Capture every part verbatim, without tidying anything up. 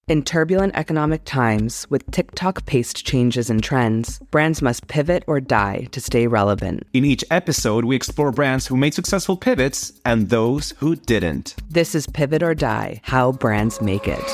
In turbulent economic times, with TikTok-paced changes and trends, brands must pivot or die to stay relevant. In each episode, we explore brands who made successful pivots and those who didn't. This is Pivot or Die, How Brands Make It.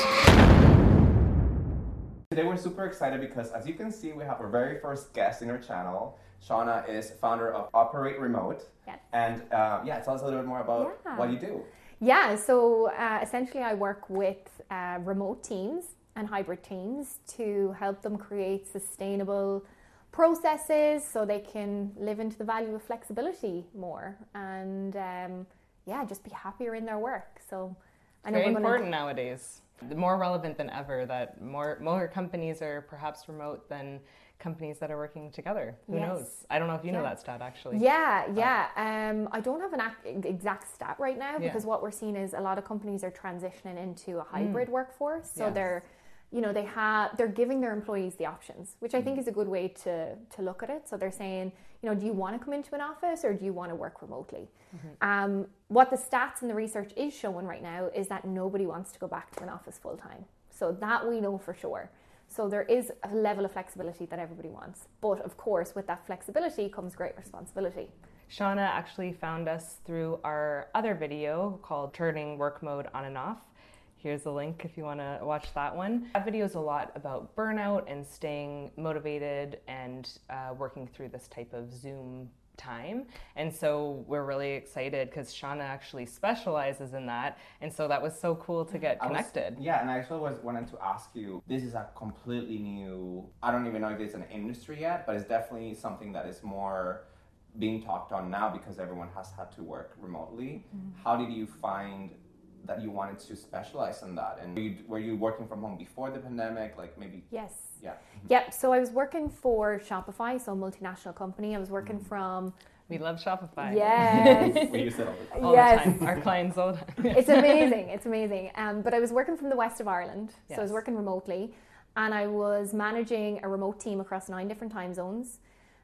Today we're super excited because, as you can see, we have our very first guest in our channel. Shauna is founder of Operate Remote. Yes. And uh, yeah, tell us a little bit more about yeah. what you do. Yeah, so uh, essentially I work with uh, remote teams and hybrid teams to help them create sustainable processes so they can live into the value of flexibility more and um, yeah, just be happier in their work. So I know very we're important gonna... nowadays. More relevant than ever that more more companies are perhaps remote than companies that are working together. Who yes. knows? I don't know if you yeah. know that stat actually. Yeah, yeah. Um, I don't have an ac- exact stat right now because yeah. what we're seeing is a lot of companies are transitioning into a hybrid mm. workforce. So yes. they're, you know, they have they're giving their employees the options, which I think is a good way to to look at it. So they're saying, you know, do you want to come into an office or do you want to work remotely? Mm-hmm. Um, what the stats and the research is showing right now is that nobody wants to go back to an office full time. So that we know for sure. So there is a level of flexibility that everybody wants. But of course, with that flexibility comes great responsibility. Shauna actually found us through our other video called Turning Work Mode On and Off. Here's the link if you want to watch that one. That video is a lot about burnout and staying motivated and uh, working through this type of Zoom time. And so we're really excited because Shauna actually specializes in that. And so that was so cool to get connected. Was, yeah, and I actually was wanted to ask you, this is a completely new, I don't even know if it's an industry yet, but it's definitely something that is more being talked on now because everyone has had to work remotely. Mm-hmm. How did you find that you wanted to specialize in that? And were you, were you working from home before the pandemic? Like maybe... Yes. Yeah. Yep. So I was working for Shopify, so a multinational company. I was working mm. from... We love Shopify. Yes. We use it all the time. All yes. the time. Our clients all the time. It's amazing. It's amazing. Um, but I was working from the west of Ireland. Yes. So I was working remotely. And I was managing a remote team across nine different time zones.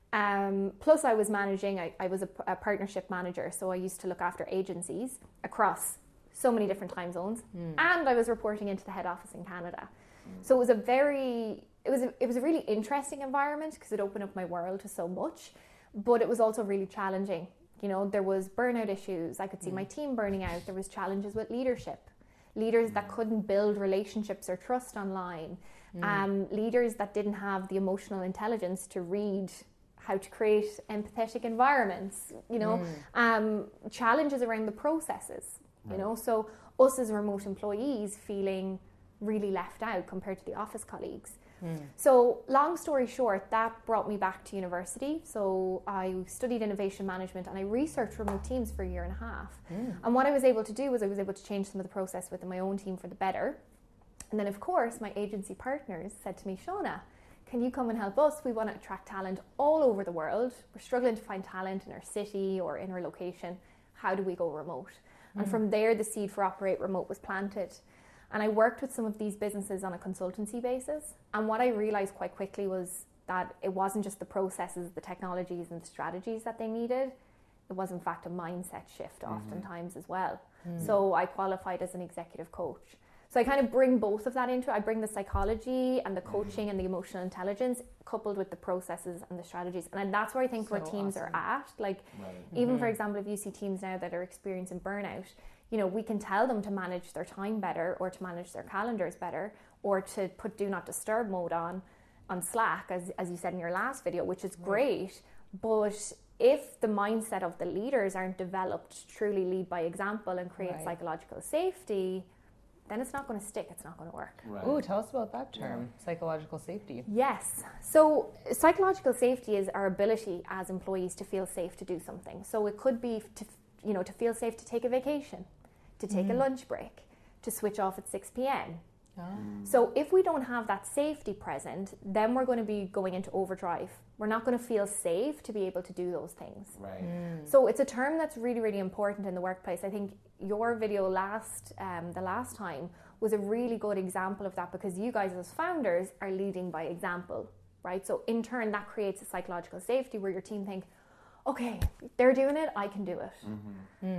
Um, plus I was managing, I, I was a, a partnership manager. So I used to look after agencies across so many different time zones. Mm. And I was reporting into the head office in Canada. Mm. So it was a very... It was a, it was a really interesting environment because it opened up my world to so much, but it was also really challenging. You know, there was burnout issues. I could see mm. my team burning out. There was challenges with leadership, leaders mm. that couldn't build relationships or trust online, mm. um, leaders that didn't have the emotional intelligence to read how to create empathetic environments, you know, mm. um, challenges around the processes, right. you know, so us as remote employees feeling really left out compared to the office colleagues. Mm. So long story short, that brought me back to university. So I studied innovation management and I researched remote teams for a year and a half. Mm. And what I was able to do was I was able to change some of the process within my own team for the better. And then of course, my agency partners said to me, Shauna, can you come and help us? We want to attract talent all over the world. We're struggling to find talent in our city or in our location. How do we go remote? Mm. And from there, the seed for Operate Remote was planted. And I worked with some of these businesses on a consultancy basis. And what I realized quite quickly was that it wasn't just the processes, the technologies and the strategies that they needed. It was in fact a mindset shift mm-hmm. oftentimes as well. Mm. So I qualified as an executive coach. So I kind of bring both of that into it. I bring the psychology and the coaching mm. and the emotional intelligence coupled with the processes and the strategies. And that's where I think so where teams awesome. are at. Like right. even mm-hmm. for example, if you see teams now that are experiencing burnout, you know, we can tell them to manage their time better or to manage their calendars better or to put do not disturb mode on on Slack, as, as you said in your last video, which is great. But if the mindset of the leaders aren't developed to truly lead by example and create right. psychological safety, then it's not going to stick, it's not going to work. Right. Ooh, tell us about that term, yeah. psychological safety. Yes. So psychological safety is our ability as employees to feel safe to do something. So it could be to, you know, to feel safe to take a vacation, to take mm. a lunch break, to switch off at six p.m. Oh. So if we don't have that safety present, then we're going to be going into overdrive. We're not going to feel safe to be able to do those things. Right. Mm. So it's a term that's really, really important in the workplace. I think your video last, um, the last time was a really good example of that because you guys as founders are leading by example, right? So in turn, that creates a psychological safety where your team think, okay, they're doing it, I can do it. Mm-hmm. Mm.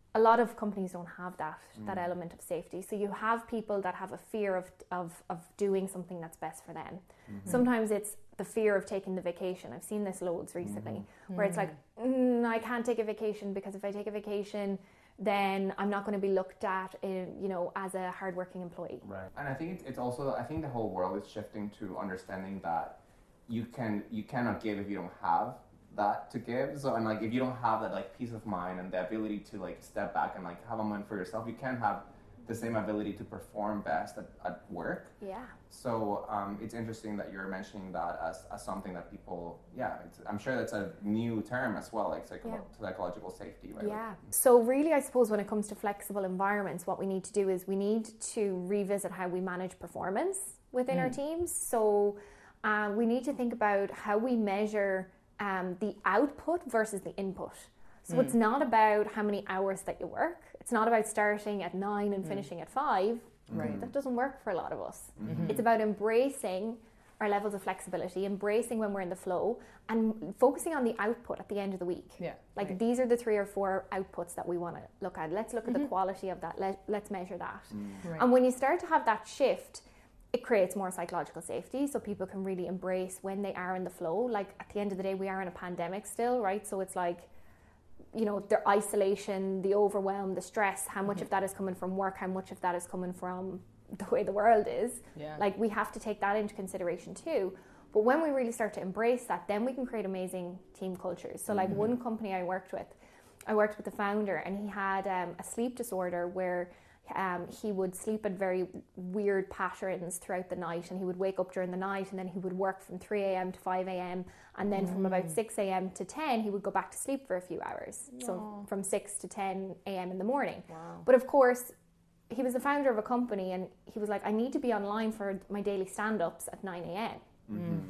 a lot of companies don't have that mm. that element of safety. So you have people that have a fear of of, of doing something that's best for them. Mm-hmm. Sometimes it's the fear of taking the vacation. I've seen this loads recently, mm-hmm. where it's like, mm, I can't take a vacation because if I take a vacation, then I'm not going to be looked at, in, you know, as a hardworking employee. Right. And I think it's, it's also, I think the whole world is shifting to understanding that you can you cannot give if you don't have that to give. So, and like if you don't have that like peace of mind and the ability to like step back and like have a moment for yourself, you can't have the same ability to perform best at, at work. Yeah. So um, it's interesting that you're mentioning that as, as something that people, yeah, it's, I'm sure that's a new term as well, like psycho- yeah. psychological safety, right? Yeah. So really, I suppose when it comes to flexible environments, what we need to do is we need to revisit how we manage performance within mm. our teams. So um, we need to think about how we measure um, the output versus the input. So mm. it's not about how many hours that you work. It's not about starting at nine and finishing mm. at five. Right. That doesn't work for a lot of us. Mm-hmm. It's about embracing our levels of flexibility, embracing when we're in the flow, and focusing on the output at the end of the week. Yeah. Like right. these are the three or four outputs that we want to look at. Let's look at mm-hmm. the quality of that. Let, let's measure that. Mm. Right. And when you start to have that shift, it creates more psychological safety, so people can really embrace when they are in the flow. Like at the end of the day, we are in a pandemic still, right? So it's like, you know, the isolation, the overwhelm, the stress, how much mm-hmm. of that is coming from work, how much of that is coming from the way the world is. Yeah. Like we have to take that into consideration too. But when we really start to embrace that, then we can create amazing team cultures. So like mm-hmm. one company I worked with, I worked with the founder, and he had um, a sleep disorder where Um, he would sleep at very weird patterns throughout the night, and he would wake up during the night, and then he would work from three a.m. to five a.m. and then mm. from about six a.m. to ten he would go back to sleep for a few hours. Aww. So from six to ten a.m. in the morning. Wow. But of course, he was the founder of a company, and he was like, I need to be online for my daily stand-ups at nine a.m. Mm-hmm.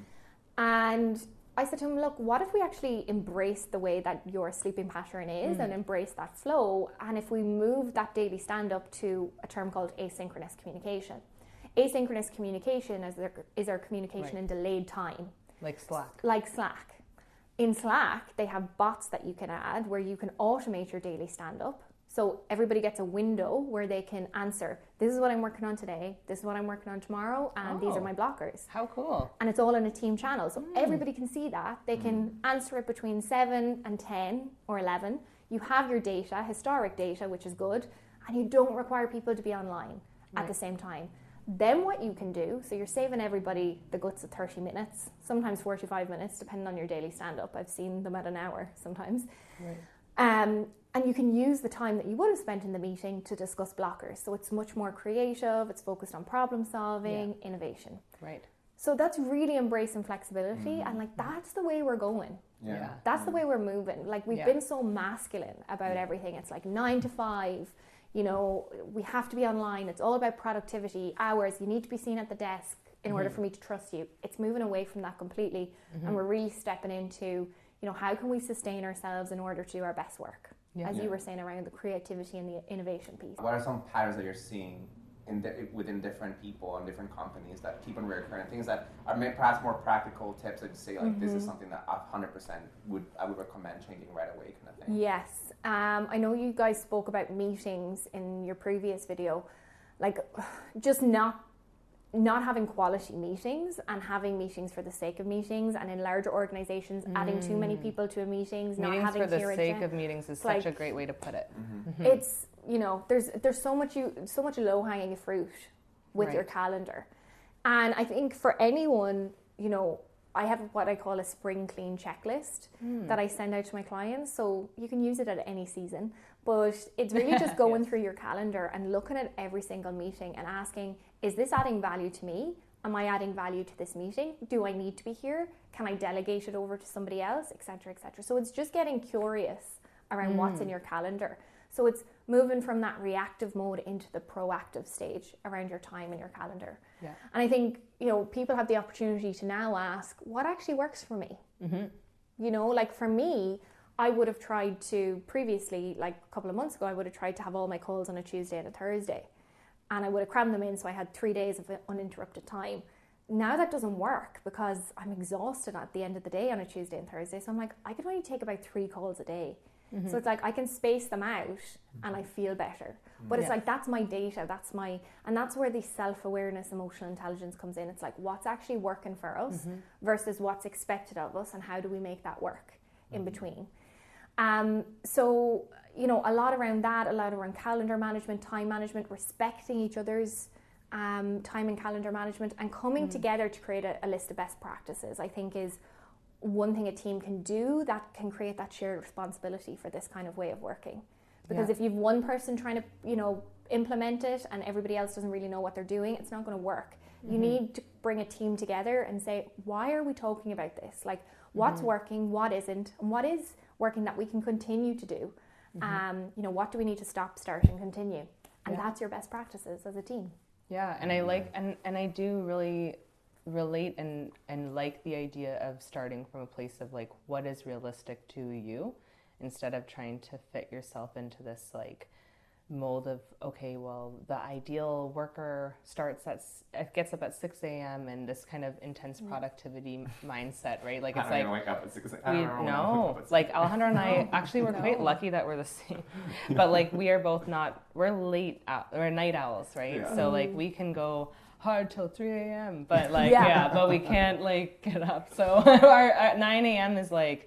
And I said to him, look, what if we actually embrace the way that your sleeping pattern is mm. and embrace that flow? And if we move that daily stand-up to a term called asynchronous communication. Asynchronous communication is, their, is our communication right. in delayed time. Like Slack. Like Slack. In Slack, they have bots that you can add where you can automate your daily stand-up. So everybody gets a window where they can answer, this is what I'm working on today, this is what I'm working on tomorrow, and oh, these are my blockers. How cool. And it's all in a team channel. So mm. everybody can see that. They can mm. answer it between seven and ten or eleven. You have your data, historic data, which is good, and you don't require people to be online right. at the same time. Then what you can do, so you're saving everybody the guts of thirty minutes, sometimes forty-five minutes, depending on your daily stand-up. I've seen them at an hour sometimes. Right. Um, and you can use the time that you would have spent in the meeting to discuss blockers. So it's much more creative, it's focused on problem solving, yeah. innovation. Right. So that's really embracing flexibility, mm. and like that's the way we're going. Yeah. yeah. That's mm. the way we're moving. Like we've yeah. been so masculine about yeah. everything. It's like nine to five, you know, we have to be online. It's all about productivity, hours. You need to be seen at the desk in mm-hmm. order for me to trust you. It's moving away from that completely, mm-hmm. and we're really stepping into, you know, how can we sustain ourselves in order to do our best work? Yeah. As yeah. you were saying, around the creativity and the innovation piece. What are some patterns that you're seeing in di- within different people and different companies that keep on recurring? Things that are may- perhaps more practical tips that say like mm-hmm. this is something that one hundred percent would I would recommend changing right away, kind of thing. Yes, um, I know you guys spoke about meetings in your previous video, like just not. not having quality meetings and having meetings for the sake of meetings, and in larger organizations mm. adding too many people to a meetings, meetings not having for the clear sake agenda. of meetings is like, such a great way to put it. Mm-hmm. Mm-hmm. It's, you know, there's there's so much you so much low hanging fruit with right. your calendar, and I think for anyone, you know, I have what I call a spring clean checklist mm. that I send out to my clients, so you can use it at any season. But it's really just going yes. through your calendar and looking at every single meeting and asking, is this adding value to me? Am I adding value to this meeting? Do I need to be here? Can I delegate it over to somebody else, et cetera, et cetera? So it's just getting curious around mm. what's in your calendar. So it's moving from that reactive mode into the proactive stage around your time and your calendar. Yeah. And I think, you know, people have the opportunity to now ask, what actually works for me? Mm-hmm. You know, like for me, I would have tried to previously, like a couple of months ago, I would have tried to have all my calls on a Tuesday and a Thursday. And I would have crammed them in so I had three days of uninterrupted time. Now that doesn't work because I'm exhausted at the end of the day on a Tuesday and Thursday. So I'm like, I could only take about three calls a day. Mm-hmm. So it's like I can space them out and I feel better. But it's Yeah. like, that's my data, that's my, and that's where the self-awareness, emotional intelligence comes in. It's like, what's actually working for us mm-hmm. versus what's expected of us, and how do we make that work mm-hmm. in between. Um, so, you know, a lot around that, a lot around calendar management, time management, respecting each other's um, time and calendar management, and coming mm-hmm. together to create a, a list of best practices, I think is one thing a team can do that can create that shared responsibility for this kind of way of working. Because yeah. if you've one person trying to, you know, implement it and everybody else doesn't really know what they're doing, it's not going to work. Mm-hmm. You need to bring a team together and say, why are we talking about this? Like, what's mm-hmm. working, what isn't, and what is working that we can continue to do? Mm-hmm. Um, you know, what do we need to stop, start, and continue? And yeah. that's your best practices as a team. Yeah, and I like, and, and I do really relate and, and like the idea of starting from a place of like, what is realistic to you, instead of trying to fit yourself into this like mold of, okay, well, the ideal worker starts at, gets up at six a.m. and this kind of intense productivity yeah. mindset, right? Like, it's I don't like, even wake up at six a.m. we, no, like Alejandro and I, actually we're no. quite lucky that we're the same, but like we are both not, we're late, ow- we're night owls, right? Yeah. So like we can go hard till three a.m. but like, yeah. yeah, but we can't like get up. So our, our nine a.m. is like,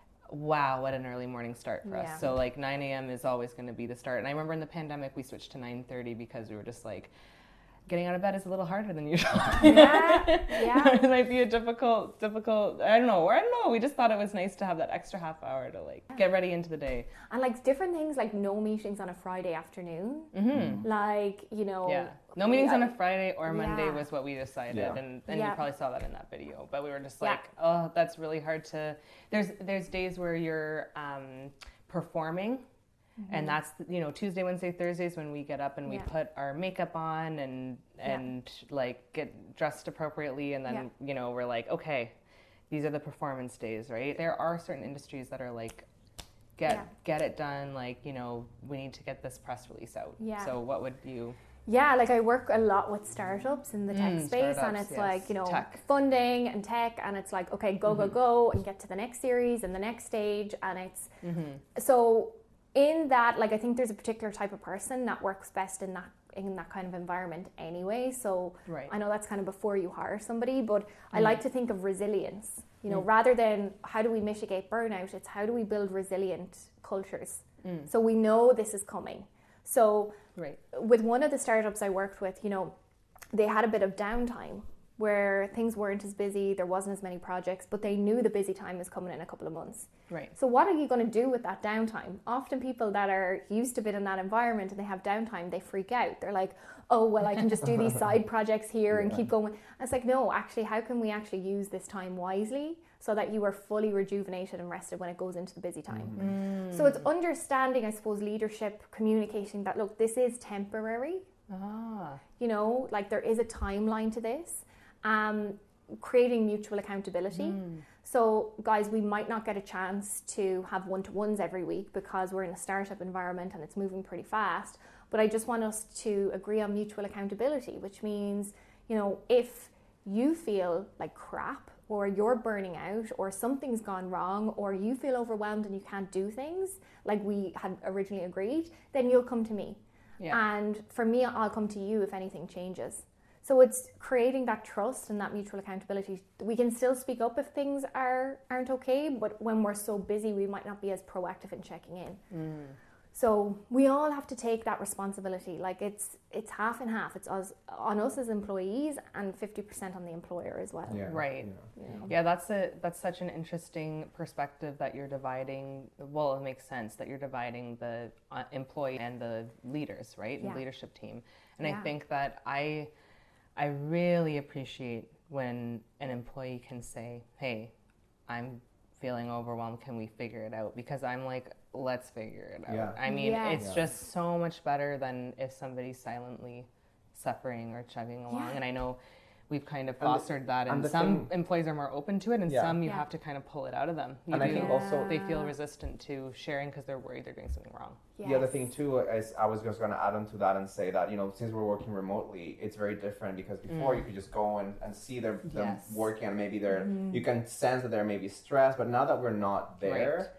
wow, what an early morning start for yeah. us. So like nine a.m. is always going to be the start. And I remember in the pandemic, we switched to nine thirty because we were just like, getting out of bed is a little harder than usual. Yeah, yeah. It might be a difficult, difficult, I don't know, I don't know. We just thought it was nice to have that extra half hour to like get ready into the day. And like different things, like no meetings on a Friday afternoon. Mm-hmm. Like, you know. Yeah. No meetings yeah. on a Friday or Monday yeah. was what we decided. Yeah. And, and yeah. you probably saw that in that video. But we were just like, yeah. oh, that's really hard to, there's, there's days where you're um, performing. Mm-hmm. And that's, you know, Tuesday, Wednesday, Thursdays when we get up and we yeah. put our makeup on and, and yeah. like get dressed appropriately. And then, yeah. you know, we're like, okay, these are the performance days, right? There are certain industries that are like, get, yeah. get it done. Like, you know, we need to get this press release out. Yeah. So what would you... Yeah, like I work a lot with startups in the tech mm, space, and it's yes. like, you know, tech. funding and tech, and it's like, okay, go, mm-hmm. go, go, and get to the next series and the next stage. And it's, mm-hmm. so in that, like, I think there's a particular type of person that works best in that in that kind of environment anyway. So right. I know that's kind of before you hire somebody, but mm. I like to think of resilience, you know, mm. rather than how do we mitigate burnout, it's how do we build resilient cultures. Mm. So we know this is coming. So right. with one of the startups I worked with, you know, they had a bit of downtime where things weren't as busy, there wasn't as many projects, but they knew the busy time is coming in a couple of months. Right. So what are you going to do with that downtime? Often people that are used to being in that environment and they have downtime, they freak out. They're like, oh, well, I can just do these side projects here yeah. and keep going. And it's like, no, actually, how can we actually use this time wisely so that you are fully rejuvenated and rested when it goes into the busy time? Mm. So it's understanding, I suppose, leadership, communicating that, look, this is temporary. Ah. You know, like there is a timeline to this. Um, creating mutual accountability. Mm. So guys, we might not get a chance to have one-to-ones every week because we're in a startup environment and it's moving pretty fast. But I just want us to agree on mutual accountability, which means, you know, if you feel like crap or you're burning out or something's gone wrong or you feel overwhelmed and you can't do things like we had originally agreed, then you'll come to me. Yeah. And for me, I'll come to you if anything changes. So it's creating that trust and that mutual accountability. We can still speak up if things are, aren't okay, but when we're so busy, we might not be as proactive in checking in. Mm. So we all have to take that responsibility. Like it's it's half and half. It's us, on us as employees and fifty percent on the employer as well. Yeah. Right. Yeah. You know? Yeah, that's a that's such an interesting perspective that you're dividing. Well, it makes sense that you're dividing the uh, employee and the leaders, right? Yeah. The leadership team. And yeah. I think that I... I really appreciate when an employee can say, hey, I'm feeling overwhelmed, can we figure it out? Because I'm like, let's figure it out. Yeah. I mean, yes. it's yeah. just so much better than if somebody's silently suffering or chugging along. Yeah. And I know we've kind of fostered and the, that, and, and some thing, employees are more open to it, and yeah. some you yeah. have to kind of pull it out of them. You and do, I think also they feel resistant to sharing because they're worried they're doing something wrong. Yes. The other thing too is I was just going to add on to that and say that, you know, since we're working remotely, it's very different because before mm. you could just go and, and see their, them yes. working and maybe they're, mm. you can sense that they're maybe stressed, but now that we're not there, right.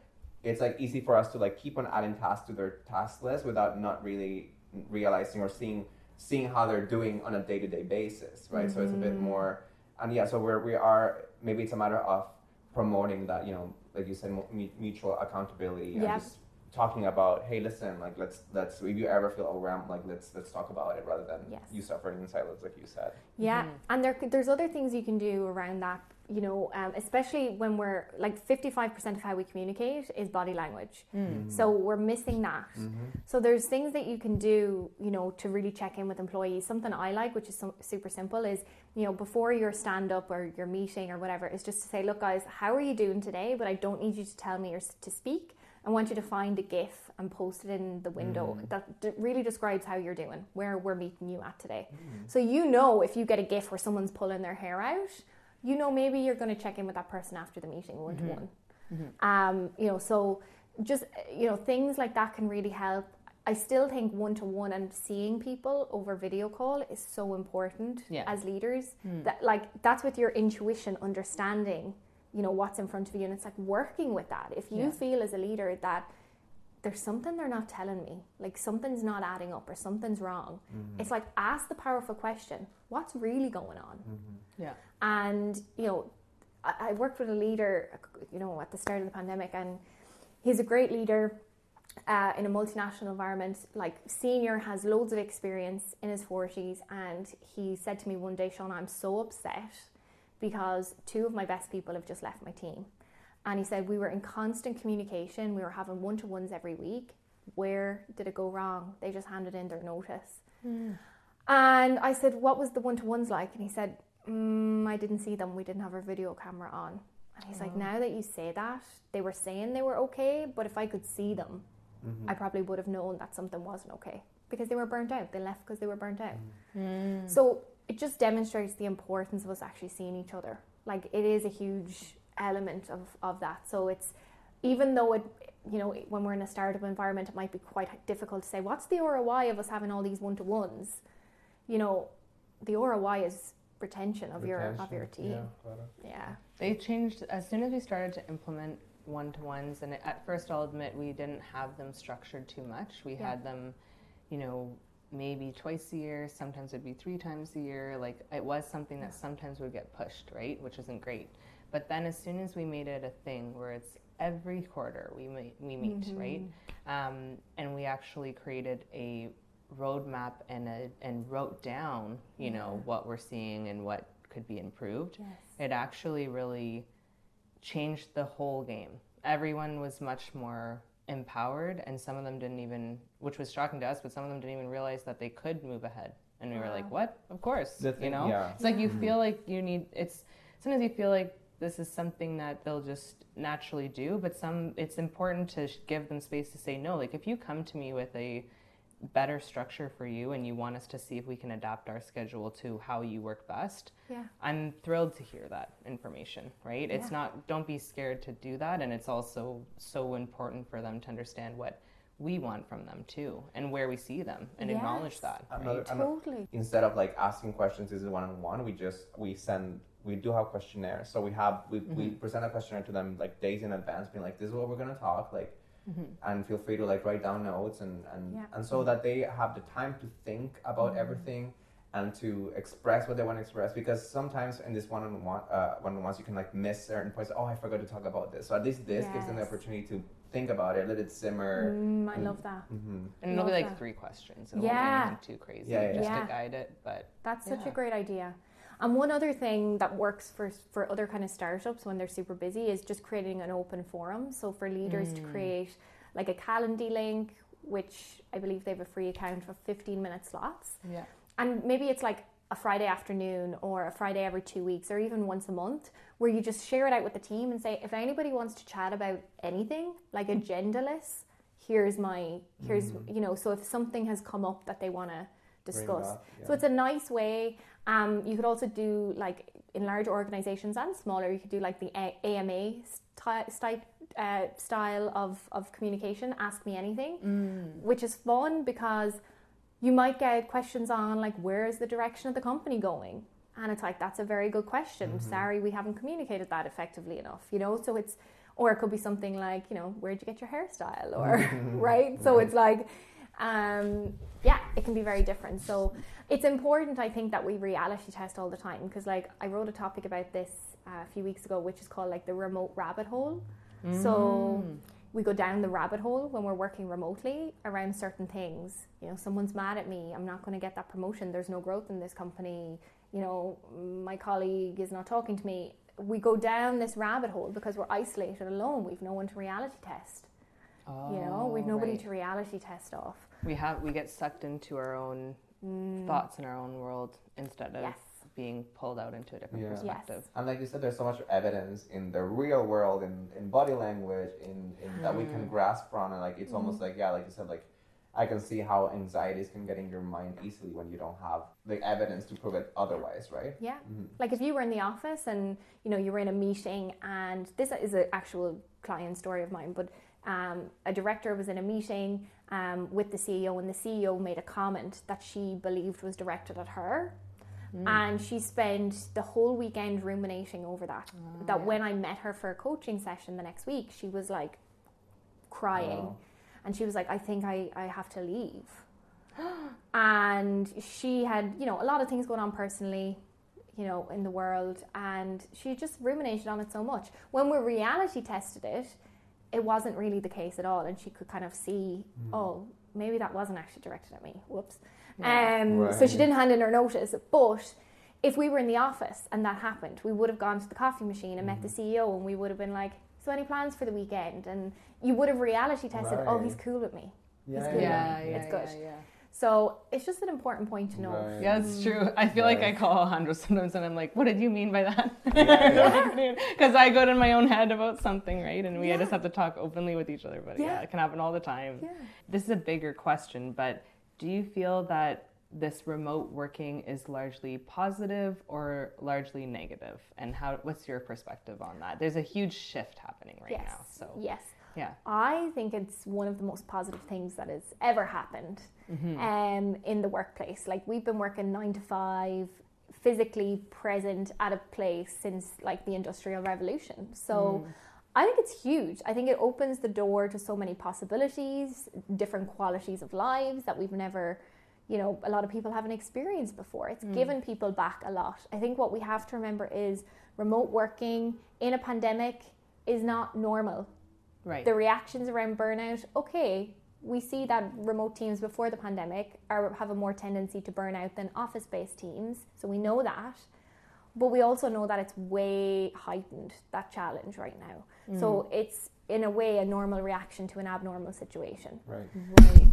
it's like easy for us to like keep on adding tasks to their task list without not really realizing or seeing seeing how they're doing on a day-to-day basis, right? Mm-hmm. So it's a bit more, and yeah, so we're, we are, maybe it's a matter of promoting that, you know, like you said, mutual accountability, yep. and just talking about, hey, listen, like let's let's if you ever feel overwhelmed, like let's let's talk about it rather than yes. you suffering in silence, like you said. Yeah, mm-hmm. and there there's other things you can do around that, you know, um, especially when we're like fifty-five percent of how we communicate is body language. Mm-hmm. So we're missing that. Mm-hmm. So there's things that you can do, you know, to really check in with employees. Something I like, which is so, super simple, is, you know, before your stand up or your meeting or whatever, is just to say, look guys, how are you doing today? But I don't need you to tell me or to speak. I want you to find a GIF and post it in the window mm. that d- really describes how you're doing, where we're meeting you at today. Mm. So you know, if you get a GIF where someone's pulling their hair out, you know maybe you're going to check in with that person after the meeting one to one. Um, you know, so just, you know, things like that can really help. I still think one to one and seeing people over video call is so important yeah. as leaders. Mm. That like that's with your intuition, understanding, you know, what's in front of you, and it's like working with that. If you yeah. feel as a leader that there's something they're not telling me, like something's not adding up or something's wrong, mm-hmm. it's like ask the powerful question, what's really going on? Mm-hmm. Yeah. And, you know, I, I worked with a leader, you know, at the start of the pandemic, and he's a great leader uh, in a multinational environment, like senior, has loads of experience in his forties, and he said to me one day, Shauna, I'm so upset because two of my best people have just left my team. And he said, we were in constant communication. We were having one-to-ones every week. Where did it go wrong? They just handed in their notice. Mm. And I said, what was the one-to-ones like? And he said, mm, I didn't see them. We didn't have our video camera on. And he's oh. like, now that you say that, they were saying they were okay, but if I could see them, mm-hmm. I probably would have known that something wasn't okay because they were burnt out. They left because they were burnt out. Mm. So it just demonstrates the importance of us actually seeing each other. Like, it is a huge element of, of that. So it's, even though it, you know, when we're in a startup environment, it might be quite difficult to say, what's the R O I of us having all these one-to-ones? You know, the R O I is retention of retention, your of your team. Yeah, yeah. They changed, as soon as we started to implement one-to-ones, and at first I'll admit we didn't have them structured too much. We yeah. had them, you know, maybe twice a year, sometimes it'd be three times a year. Like, it was something that sometimes would get pushed, right? Which isn't great. But then as soon as we made it a thing where it's every quarter we meet, we meet mm-hmm. right? Um, and we actually created a roadmap and a, and wrote down, you yeah. know, what we're seeing and what could be improved. Yes. It actually really changed the whole game. Everyone was much more empowered, and some of them didn't even, which was shocking to us, but some of them didn't even realize that they could move ahead. And we wow. were like, what? Of course, thing, you know? Yeah. It's like you feel like you need, it's, sometimes you feel like this is something that they'll just naturally do, but some, it's important to give them space to say no. Like, if you come to me with a better structure for you and you want us to see if we can adapt our schedule to how you work best, yeah. I'm thrilled to hear that information, right? Yeah. It's not, don't be scared to do that, and it's also so important for them to understand what we want from them too, and where we see them, and yes. acknowledge that. Right? Another, totally. Instead of like asking questions, is it one-on-one, we just, we send, we do have questionnaires. So we have, we, mm-hmm. we present a questionnaire to them like days in advance, being like, this is what we're going to talk, like, mm-hmm. and feel free to like write down notes, and and, yeah. and so mm-hmm. that they have the time to think about mm-hmm. everything and to express what they want to express, because sometimes in this one-on-one uh, one-on-ones you can like miss certain points. Oh, I forgot to talk about this. So at least this yes. gives them the opportunity to think about it, let it simmer. Mm, I love that. Mm-hmm. And it'll be like that. three questions. It yeah. won't be anything too crazy, yeah, yeah. just yeah. to guide it. But that's yeah. such a great idea. And one other thing that works for for other kind of startups when they're super busy is just creating an open forum. So for leaders mm. to create like a Calendly link, which I believe they have a free account for fifteen minute slots. Yeah. And maybe it's like a Friday afternoon or a Friday every two weeks or even once a month, where you just share it out with the team and say, if anybody wants to chat about anything, like agendaless, here's my, here's, mm. you know, so if something has come up that they want to discuss. Up, yeah. So it's a nice way. Um, you could also do, like, in large organizations and smaller, you could do like the A M A st- st- uh, style of, of communication, ask me anything, mm. which is fun because you might get questions on like, where is the direction of the company going? And it's like, that's a very good question. Mm-hmm. Sorry, we haven't communicated that effectively enough, you know? So it's, Or it could be something like, you know, where'd you get your hairstyle? Or, right? So it's like, um, yeah, it can be very different. So it's important, I think, that we reality test all the time. Because, like, I wrote a topic about this uh, a few weeks ago, which is called, like, the remote rabbit hole. Mm. So we go down the rabbit hole when we're working remotely around certain things. You know, someone's mad at me. I'm not going to get that promotion. There's no growth in this company. You know, my colleague is not talking to me. We go down this rabbit hole because we're isolated alone. We've no one to reality test. Oh, you know, we've nobody right. to reality test off. We have we get sucked into our own mm. thoughts in our own world instead of yes. being pulled out into a different yeah. perspective. Yes. And like you said, there's so much evidence in the real world, in, in body language, in, in mm. that we can grasp from, and like it's mm. almost like yeah, like you said, like I can see how anxieties can get in your mind easily when you don't have the evidence to prove it otherwise, right? Yeah. Mm-hmm. Like if you were in the office and, you know, you were in a meeting, and this is an actual client story of mine, but um, a director was in a meeting um, with the C E O, and the C E O made a comment that she believed was directed at her. Mm. And she spent the whole weekend ruminating over that. Oh, that yeah. when I met her for a coaching session the next week, she was like crying. Oh. And she was like, I think I, I have to leave. And she had, you know, a lot of things going on personally, you know, in the world. And she just ruminated on it so much. When we reality tested it, it wasn't really the case at all. And she could kind of see, mm. oh, maybe that wasn't actually directed at me. Whoops. Yeah. Um, right. So she didn't hand in her notice. But if we were in the office and that happened, we would have gone to the coffee machine and mm. met the C E O, and we would have been like, so any plans for the weekend? And you would have reality tested, right. oh, he's cool with me. Yeah, he's cool yeah, with me. Yeah, it's good. Yeah, yeah. So it's just an important point to know. Right. Yeah, it's true. I feel right. like I call Alejandro sometimes and I'm like, what did you mean by that? Because I go in my own head about something, right? And we yeah. just have to talk openly with each other. But yeah. yeah, it can happen all the time. Yeah. This is a bigger question, but do you feel that this remote working is largely positive or largely negative? And how? What's your perspective on that? There's a huge shift happening right yes. now. So yes. Yeah. I think it's one of the most positive things that has ever happened mm-hmm. um, in the workplace. Like, we've been working nine to five, physically present at a place since like the Industrial Revolution. So mm. I think it's huge. I think it opens the door to so many possibilities, different qualities of lives that we've never, you know, a lot of people haven't experienced before. It's mm. given people back a lot. I think what we have to remember is remote working in a pandemic is not normal. Right. The reactions around burnout, okay, we see that remote teams before the pandemic are have a more tendency to burn out than office-based teams. So we know that. But we also know that it's way heightened, that challenge right now. Mm. So it's, in a way, a normal reaction to an abnormal situation. Right. Right.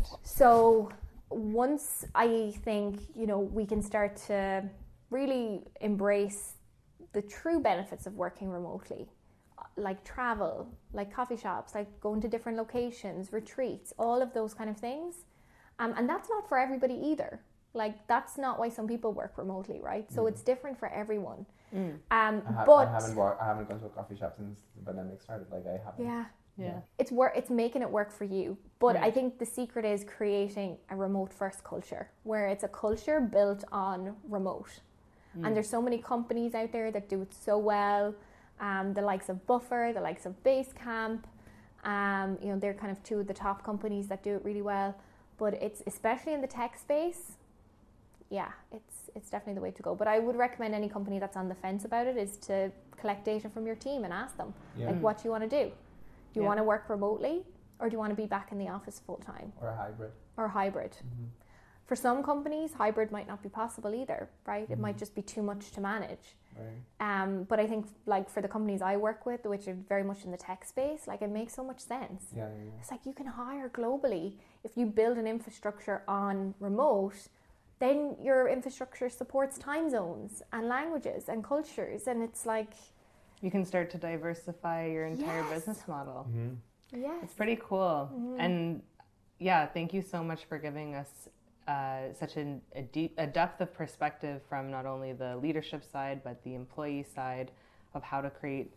So once I think, you know, we can start to really embrace the true benefits of working remotely, like travel, like coffee shops, like going to different locations, retreats, all of those kind of things. Um, and that's not for everybody either. Like, that's not why some people work remotely, right? So mm. it's different for everyone. Mm. Um, I, ha- but I haven't wa- I haven't gone to a coffee shop since the pandemic started. Like, I haven't. Yeah. Yeah. It's work. It's making it work for you. But right. I think the secret is creating a remote first culture, where it's a culture built on remote. Mm. And there's so many companies out there that do it so well. Um, the likes of Buffer, the likes of Basecamp, um, you know, they're kind of two of the top companies that do it really well. But it's, especially in the tech space, yeah, it's it's definitely the way to go. But I would recommend any company that's on the fence about it is to collect data from your team and ask them, yeah. like, what do you want to do? Do you yeah. want to work remotely, or do you want to be back in the office full time? Or a hybrid. Or hybrid. Mm-hmm. For some companies, hybrid might not be possible either, right? Mm-hmm. It might just be too much to manage. Right. Um, but I think, like, for the companies I work with, which are very much in the tech space, like, it makes so much sense. Yeah, yeah, yeah. It's like you can hire globally. If you build an infrastructure on remote, then your infrastructure supports time zones and languages and cultures, and it's like... You can start to diversify your entire yes. business model. Mm-hmm. Yes. It's pretty cool. Mm-hmm. And yeah, thank you so much for giving us uh, such an, a deep, a depth of perspective from not only the leadership side, but the employee side of how to create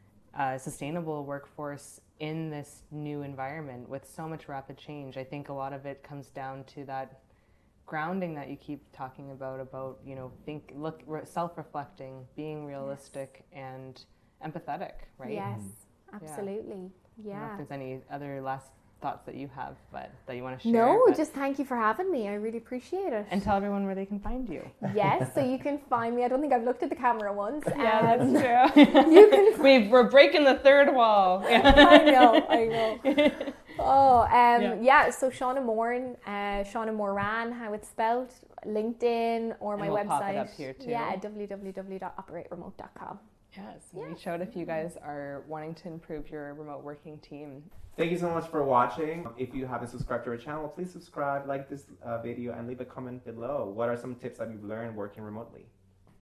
a sustainable workforce in this new environment with so much rapid change. I think a lot of it comes down to that grounding that you keep talking about, about, you know, think, look, self-reflecting, being realistic yes. and empathetic, right? Yes. absolutely. I don't know Yeah. if there's any other last thoughts that you have, but that you want to share. No, but- just thank you for having me. I really appreciate it. And tell everyone where they can find you. Yes, so you can find me. I don't think I've looked at the camera once. Yeah, Um, that's true. you can. We've, we're breaking the third wall. I know, I know. Oh, um, Yeah. yeah. So Shauna Moran, uh, Shauna Moran, how it's spelled, LinkedIn or And my we'll website. pop it up here too. Yeah, w w w dot operate remote dot com. Yes, reach out if you guys are wanting to improve your remote working team. Thank you so much for watching. If you haven't subscribed to our channel, please subscribe, like this uh, video, and leave a comment below. What are some tips that you've learned working remotely?